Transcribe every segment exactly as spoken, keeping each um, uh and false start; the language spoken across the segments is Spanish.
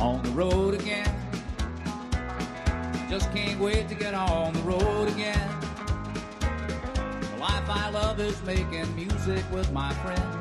on the road again. Just can't wait to get on the road again. The life I love is making music with my friends.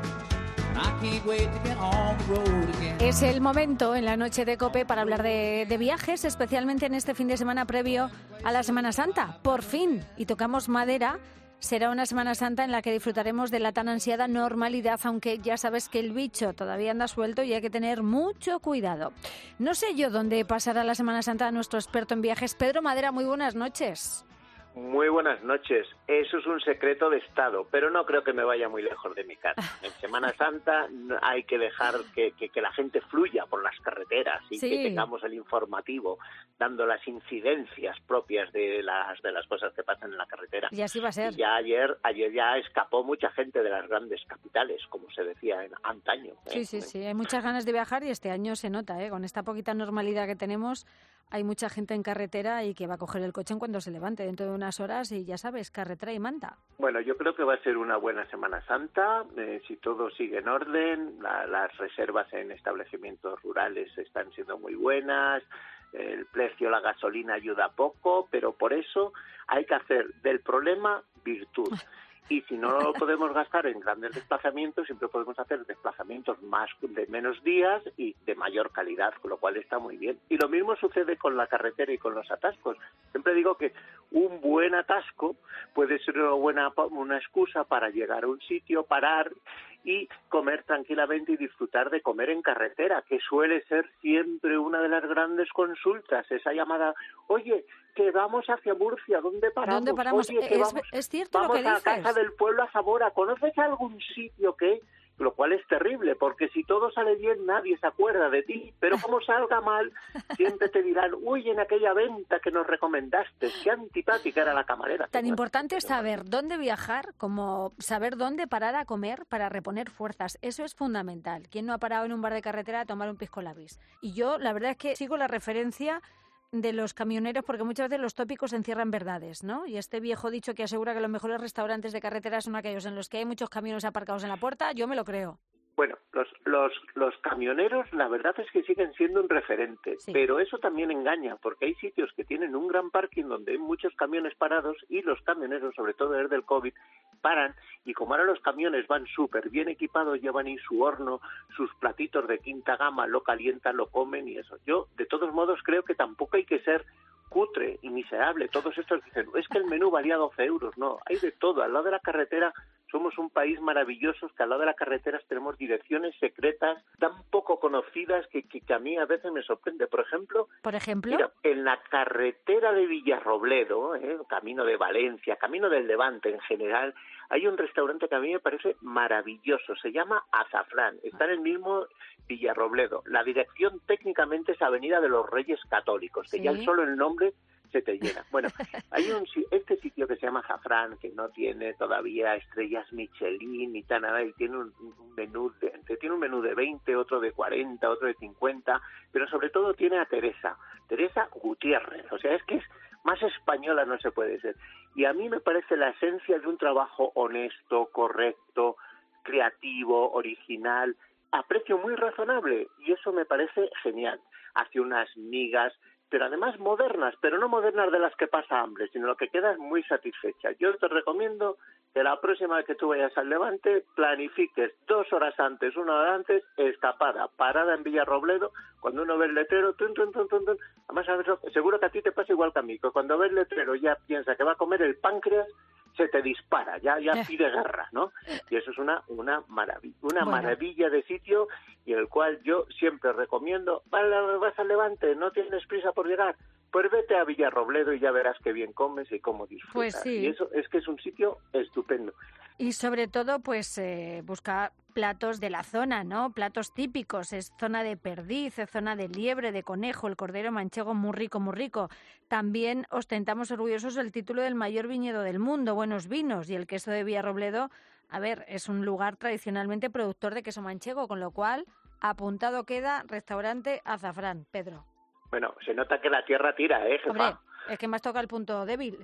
I can't wait to get on the road again. Es el momento en la noche de COPE para hablar de, de viajes, especialmente en este fin de semana previo a la Semana Santa. Por fin, y tocamos madera, será una Semana Santa en la que disfrutaremos de la tan ansiada normalidad, aunque ya sabes que el bicho todavía anda suelto y hay que tener mucho cuidado. No sé yo dónde pasará la Semana Santa nuestro experto en viajes. Pedro Madera, muy buenas noches. Muy buenas noches. Eso es un secreto de Estado, pero no creo que me vaya muy lejos de mi casa. En Semana Santa hay que dejar que, que, que la gente fluya por las carreteras y sí. que tengamos el informativo dando las incidencias propias de las de las cosas que pasan en la carretera. Y así va a ser. Y ya ayer ayer ya escapó mucha gente de las grandes capitales, como se decía en antaño. Sí, ¿eh? sí, sí. Hay muchas ganas de viajar y este año se nota, ¿eh? Con esta poquita normalidad que tenemos. Hay mucha gente en carretera y que va a coger el coche en cuanto se levante dentro de unas horas y ya sabes, carretera y manta. Bueno, yo creo que va a ser una buena Semana Santa, eh, si todo sigue en orden, la, las reservas en establecimientos rurales están siendo muy buenas, el precio de la gasolina ayuda poco, pero por eso hay que hacer del problema virtud. Y si no lo podemos gastar en grandes desplazamientos, siempre podemos hacer desplazamientos más de menos días y de mayor calidad, con lo cual está muy bien. Y lo mismo sucede con la carretera y con los atascos. Siempre digo que un buen atasco puede ser una buena una excusa para llegar a un sitio, parar y comer tranquilamente y disfrutar de comer en carretera, que suele ser siempre una de las grandes consultas, esa llamada, oye, que vamos hacia Murcia, ¿dónde paramos? ¿Dónde paramos? Oye, que es, vamos, es cierto vamos lo que a dices. Casa del Pueblo a Zamora, ¿conoces algún sitio que...? Lo cual es terrible, porque si todo sale bien nadie se acuerda de ti, pero como salga mal, siempre te dirán, uy, en aquella venta que nos recomendaste, qué antipática era la camarera. Tan importante es saber dónde viajar como saber dónde parar a comer para reponer fuerzas. Eso es fundamental. ¿Quién no ha parado en un bar de carretera a tomar un pisco labis? Y yo, la verdad es que sigo la referencia de los camioneros, porque muchas veces los tópicos encierran verdades, ¿no? Y este viejo dicho que asegura que los mejores restaurantes de carretera son aquellos en los que hay muchos camiones aparcados en la puerta, yo me lo creo. Bueno, los, los, los camioneros la verdad es que siguen siendo un referente, sí. Pero eso también engaña, porque hay sitios que tienen un gran parking donde hay muchos camiones parados y los camioneros, sobre todo desde el COVID, paran y como ahora los camiones van súper bien equipados, llevan ahí su horno, sus platitos de quinta gama, lo calientan, lo comen y eso. Yo, de todos modos, creo que tampoco hay que ser cutre y miserable. Todos estos dicen, es que el menú valía doce euros. No, hay de todo. Al lado de la carretera somos un país maravilloso, que al lado de las carreteras tenemos direcciones secretas tan poco conocidas que, que, que a mí a veces me sorprende. Por ejemplo, ¿Por ejemplo? Mira, en la carretera de Villarrobledo, eh, camino de Valencia, camino del Levante en general, hay un restaurante que a mí me parece maravilloso. Se llama Azafrán. Está en el mismo Villarrobledo. La dirección técnicamente es Avenida de los Reyes Católicos, que ¿Sí? ya solo el nombre se te llena. Bueno, hay un este sitio que se llama Azafrán, que no tiene todavía estrellas Michelin ni tan nada, y tiene un, un menú de, tiene un menú de veinte, otro de cuarenta, otro de cincuenta, pero sobre todo tiene a Teresa, Teresa Gutiérrez, o sea, es que es más española no se puede ser. Y a mí me parece la esencia de un trabajo honesto, correcto, creativo, original, a precio muy razonable, y eso me parece genial. Hace unas migas, pero además modernas, pero no modernas de las que pasa hambre, sino lo que quedas muy satisfecha. Yo te recomiendo que la próxima vez que tú vayas al Levante, planifiques dos horas antes, una hora antes, escapada, parada en Villarrobledo, cuando uno ve el letrero, tun, tun, tun, tun, tun. Además, seguro que a ti te pasa igual que a mí, que cuando ves el letrero ya piensa que va a comer el páncreas, se te dispara, ya ya pide guerra, ¿no? Y eso es una una maravilla, una bueno. maravilla de sitio, y el cual yo siempre recomiendo, vas al Levante, no tienes prisa por llegar, pues vete a Villarrobledo y ya verás qué bien comes y cómo disfrutas. Pues sí. Y eso es que es un sitio estupendo. Y sobre todo, pues eh, busca platos de la zona, ¿no? Platos típicos. Es zona de perdiz, es zona de liebre, de conejo, el cordero manchego muy rico, muy rico. También ostentamos orgullosos el título del mayor viñedo del mundo, buenos vinos, y el queso de Villarrobledo, a ver, es un lugar tradicionalmente productor de queso manchego, con lo cual apuntado queda restaurante Azafrán. Pedro. Bueno, se nota que la tierra tira, ¿eh, jefa? Hombre, es que me has tocado el punto débil.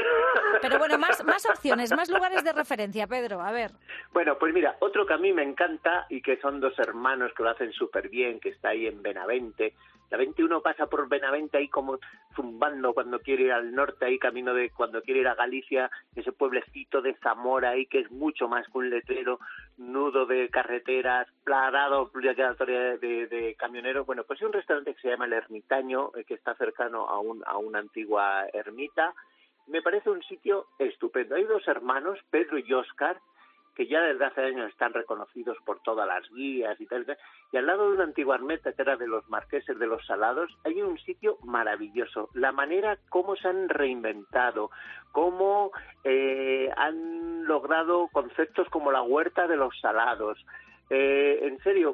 Pero bueno, más, más opciones, más lugares de referencia, Pedro, a ver. Bueno, pues mira, otro que a mí me encanta y que son dos hermanos que lo hacen súper bien, que está ahí en Benavente, la veintiuno pasa por Benavente ahí como zumbando cuando quiere ir al norte, ahí camino de cuando quiere ir a Galicia, ese pueblecito de Zamora ahí que es mucho más que un letrero, nudo de carreteras, plagado obligatoria de, de camioneros. Bueno, pues hay un restaurante que se llama El Ermitaño, eh, que está cercano a, un, a una antigua ermita. Me parece un sitio estupendo. Hay dos hermanos, Pedro y Óscar, que ya desde hace años están reconocidos por todas las guías y tal, y al lado de una antigua ermita que era de los marqueses de los Salados, hay un sitio maravilloso. La manera como se han reinventado, cómo eh, han logrado conceptos como la huerta de los Salados. Eh, en serio,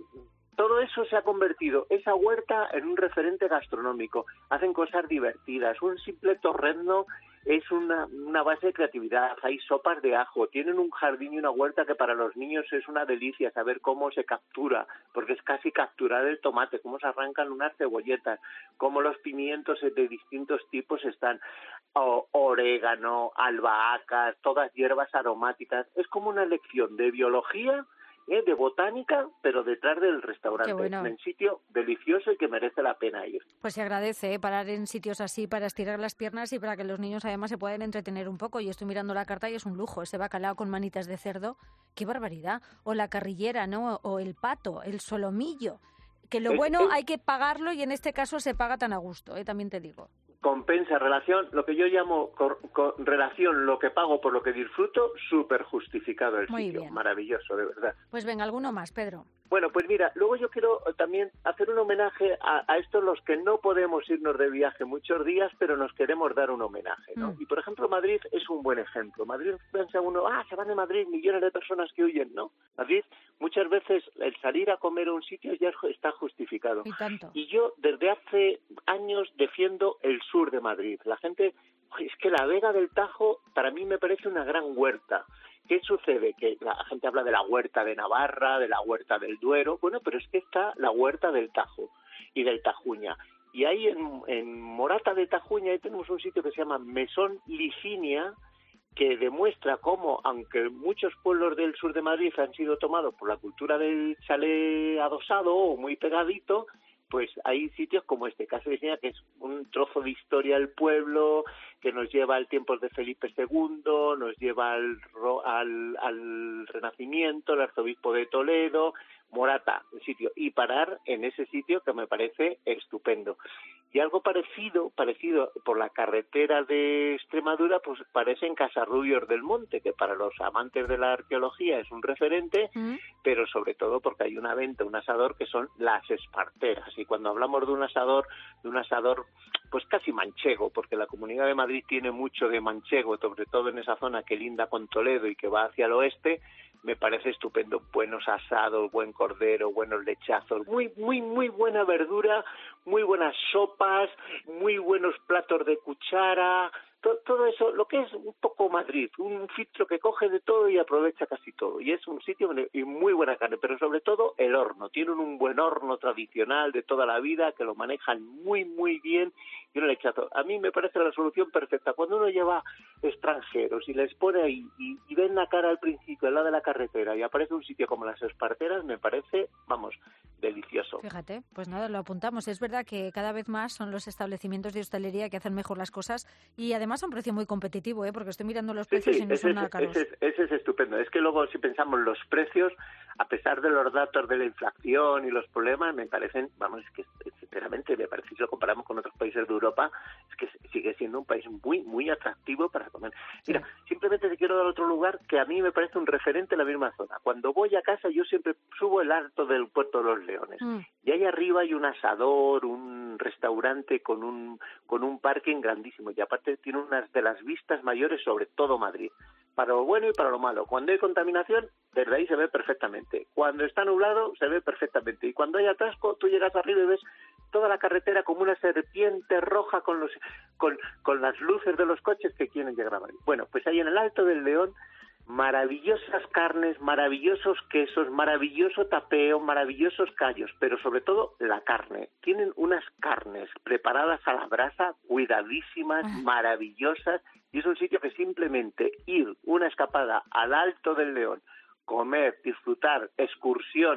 todo eso se ha convertido, esa huerta, en un referente gastronómico. Hacen cosas divertidas, un simple torrendo es una, una base de creatividad, hay sopas de ajo, tienen un jardín y una huerta que para los niños es una delicia saber cómo se captura, porque es casi capturar el tomate, cómo se arrancan unas cebolletas, cómo los pimientos de distintos tipos están, o, orégano, albahacas, todas hierbas aromáticas. Es como una lección de biología, ¿eh? de botánica, pero detrás del restaurante. Bueno. En un sitio delicioso y que merece la pena ir. Pues se agradece ¿eh? parar en sitios así para estirar las piernas y para que los niños además se puedan entretener un poco. Y estoy mirando la carta y es un lujo. Ese bacalao con manitas de cerdo, qué barbaridad. O la carrillera, ¿no? O el pato, el solomillo. Que lo Es, bueno es... hay que pagarlo y en este caso se paga tan a gusto, ¿eh? También te digo. Compensa, relación, lo que yo llamo con, con relación, lo que pago por lo que disfruto, súper justificado el Muy sitio. bien. Maravilloso, de verdad. Pues venga, alguno más, Pedro. Bueno, pues mira, luego yo quiero también hacer un homenaje a, a estos los que no podemos irnos de viaje muchos días, pero nos queremos dar un homenaje, ¿no? Mm. Y por ejemplo, Madrid es un buen ejemplo. Madrid, piensa uno, ah, se van de Madrid millones de personas que huyen, ¿no? Madrid, muchas veces el salir a comer a un sitio ya está justificado. Y tanto. Y yo desde hace años defiendo el sur de Madrid. La gente, es que la Vega del Tajo para mí me parece una gran huerta. ¿Qué sucede? Que la gente habla de la huerta de Navarra, de la huerta del Duero, bueno, pero es que está la huerta del Tajo y del Tajuña. Y ahí en, en Morata de Tajuña ahí tenemos un sitio que se llama Mesón Licinia, que demuestra cómo, aunque muchos pueblos del sur de Madrid han sido tomados por la cultura del chalet adosado o muy pegadito, pues hay sitios como este, Casa Licinia, que es un trozo de historia del pueblo, que nos lleva al tiempos de Felipe segundo, nos lleva al, al, al Renacimiento, el arzobispo de Toledo, Morata, el sitio, y parar en ese sitio que me parece estupendo. Y algo parecido, parecido por la carretera de Extremadura, pues parece en Casarrubios del Monte, que para los amantes de la arqueología es un referente, ¿Mm? pero sobre todo porque hay una venta, un asador que son las Esparteras. Y cuando hablamos de un asador, de un asador pues casi manchego, porque la Comunidad de Madrid tiene mucho de manchego, sobre todo en esa zona que linda con Toledo y que va hacia el oeste, me parece estupendo. Buenos asados, buen cordero, buenos lechazos, muy, muy, muy buena verdura, muy buenas sopas, muy buenos platos de cuchara, todo, todo eso, lo que es un poco Madrid, un filtro que coge de todo y aprovecha casi todo. Y es un sitio y muy buena carne, pero sobre todo el horno. Tienen un buen horno tradicional de toda la vida que lo manejan muy, muy bien y un lechazo. A mí me parece la solución perfecta. Cuando uno lleva extranjeros y les pone ahí y, y ven la cara al principio, al lado de la carretera, y aparece un sitio como las Esparteras, me parece, vamos, delicioso. Fíjate, pues nada, lo apuntamos. Es verdad que cada vez más son los establecimientos de hostelería que hacen mejor las cosas y además a un precio muy competitivo, ¿eh? Porque estoy mirando los precios sí, sí, y no son es, nada caros. Ese es, ese es estupendo. Es que luego si pensamos los precios, a pesar de los datos de la inflación y los problemas, me parecen, vamos, es que sinceramente me parece, si lo comparamos con otros países de Europa, es que sigue siendo un país muy, muy atractivo para comer. Mira, sí. simplemente te quiero dar otro lugar que a mí me parece un referente en la misma zona. Cuando voy a casa yo siempre subo el alto del Puerto de los Leones mm. y ahí arriba hay un asador, un restaurante con un con un parking grandísimo y aparte tiene unas de las vistas mayores sobre todo Madrid, para lo bueno y para lo malo. Cuando hay contaminación, desde ahí se ve perfectamente. Cuando está nublado, se ve perfectamente. Y cuando hay atasco, tú llegas arriba y ves toda la carretera como una serpiente roja con los con, con las luces de los coches que quieren llegar a Madrid. Bueno, pues ahí en el Alto del León, maravillosas carnes, maravillosos quesos, maravilloso tapeo, maravillosos callos, pero sobre todo la carne. Tienen unas carnes preparadas a la brasa, cuidadísimas, maravillosas, y es un sitio que simplemente ir una escapada al Alto del León, comer, disfrutar, excursión,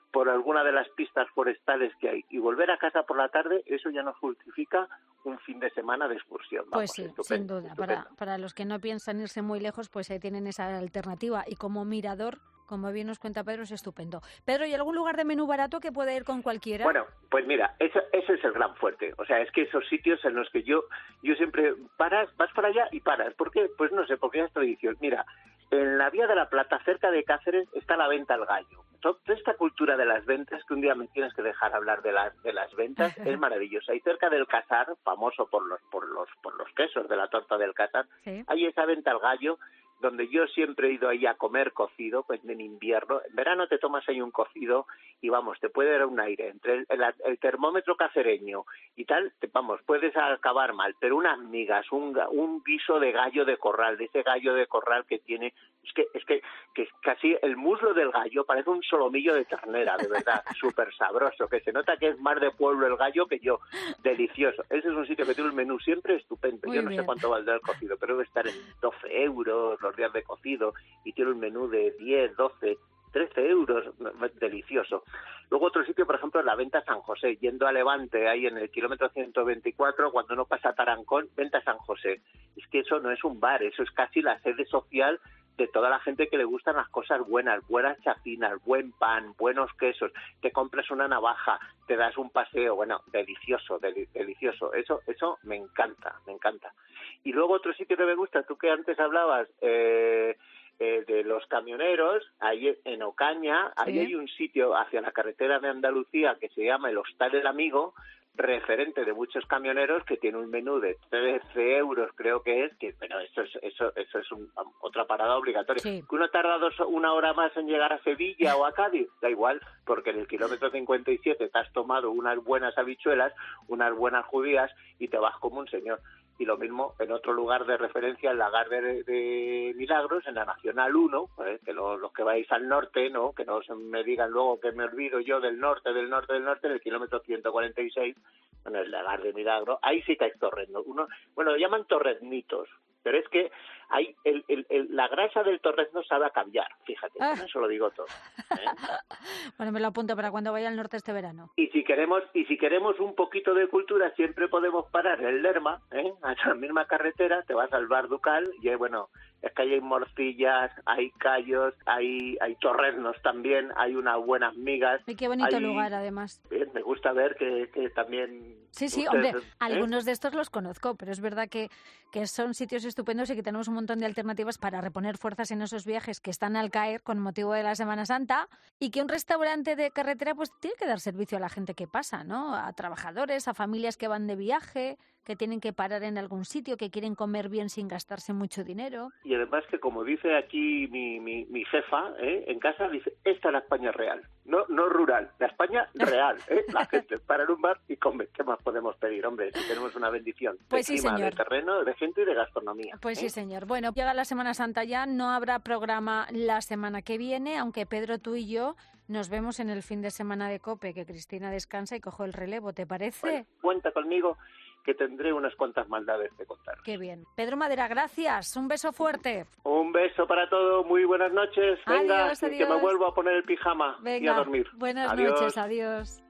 por alguna de las pistas forestales que hay y volver a casa por la tarde, eso ya nos justifica un fin de semana de excursión. Vamos, pues sí, estupendo, sin duda. estupendo. Para, para los que no piensan irse muy lejos, pues ahí tienen esa alternativa. Y como mirador, como bien nos cuenta Pedro, es estupendo. Pedro, ¿y algún lugar de menú barato que pueda ir con cualquiera? Bueno, pues mira, ese, ese es el gran fuerte. O sea, es que esos sitios en los que yo yo siempre paras, vas para allá y paras. ¿Por qué? Pues no sé, porque ya es tradición. Mira, en la Vía de la Plata, cerca de Cáceres, está la venta al gallo. Toda esta cultura de las ventas, que un día me tienes que dejar hablar de las de las ventas, es maravillosa. Y cerca del Casar, famoso por los por los por los quesos de la torta del Casar, ¿sí? Hay esa venta al gallo, donde yo siempre he ido ahí a comer cocido, pues en invierno. En verano te tomas ahí un cocido y vamos, te puede dar un aire. Entre el, el, el termómetro cacereño y tal, te, vamos, puedes acabar mal, pero unas migas, un, un guiso de gallo de corral, de ese gallo de corral que tiene, es que es que, que casi el muslo del gallo parece un solomillo de ternera, de verdad, súper sabroso, que se nota que es más de pueblo el gallo que yo, delicioso. Ese es un sitio que tiene un menú siempre estupendo. Muy yo no bien. sé cuánto valdrá el cocido, pero debe estar en doce euros, los días de cocido, y tiene un menú de diez, doce, trece euros, delicioso. Luego otro sitio, por ejemplo, es la Venta San José, yendo a Levante, ahí en el kilómetro ciento veinticuatro, cuando uno pasa a Tarancón, Venta San José. Es que eso no es un bar, eso es casi la sede social de toda la gente que le gustan las cosas buenas, buenas chacinas, buen pan, buenos quesos, te compras una navaja, te das un paseo, bueno, delicioso, del, delicioso, eso eso me encanta, me encanta. Y luego otro sitio que me gusta, tú que antes hablabas eh, eh, de los camioneros, ahí en Ocaña, ahí ¿sí? hay un sitio hacia la carretera de Andalucía que se llama el Hostal del Amigo, referente de muchos camioneros, que tiene un menú de trece euros, creo que es, que pero eso es eso eso es un, otra parada obligatoria. Sí. Que uno tarda dos, una hora más en llegar a Sevilla o a Cádiz, da igual, porque en el kilómetro cincuenta y siete te has tomado unas buenas habichuelas, unas buenas judías y te vas como un señor. Y lo mismo en otro lugar de referencia, el Lagar de, de Milagros, en la Nacional uno, ¿eh? Que lo, los que vais al norte, no que no se me digan luego que me olvido yo del norte, del norte, del norte, en el kilómetro ciento cuarenta y seis, en el Lagar de Milagros, ahí sí que hay torreznos. Uno, bueno, lo llaman torreznitos, pero es que hay el, el, el, la grasa del torrezno sabe a cambiar, fíjate, ah. Eso lo digo todo. ¿eh? Bueno, me lo apunto para cuando vaya al norte este verano. Y si queremos y si queremos un poquito de cultura, siempre podemos parar en el Lerma, ¿eh? A la misma carretera, te vas al Bar Ducal y hay, bueno, es que hay morcillas, hay callos, hay hay torreznos también, hay unas buenas migas. Y qué bonito hay, lugar, además. Eh, me gusta ver que, que también... Sí, sí, ustedes, hombre, ¿eh? Algunos de estos los conozco, pero es verdad que, que son sitios estupendos y que tenemos un montón de alternativas para reponer fuerzas en esos viajes que están al caer con motivo de la Semana Santa, y que un restaurante de carretera pues tiene que dar servicio a la gente que pasa, ¿no? A trabajadores, a familias que van de viaje, que tienen que parar en algún sitio, que quieren comer bien sin gastarse mucho dinero. Y además que, como dice aquí mi, mi, mi jefa, ¿eh? En casa, dice, esta es la España real, no no rural, la España real, ¿eh? La gente para en un bar y come. ¿Qué más podemos pedir, hombre? Si tenemos una bendición de pues sí, clima, señor. De terreno, de gente y de gastronomía. Pues ¿eh? sí, señor. Bueno, llega la Semana Santa ya, no habrá programa la semana que viene, aunque Pedro, tú y yo nos vemos en el fin de semana de COPE, que Cristina descansa y cojo el relevo, ¿te parece? Bueno, cuenta conmigo, que tendré unas cuantas maldades de contar. Qué bien. Pedro Madera, gracias. Un beso fuerte. Un beso para todos. Muy buenas noches. Venga, adiós, adiós. Que me vuelvo a poner el pijama. Venga, y a dormir. Buenas adiós. noches. Adiós.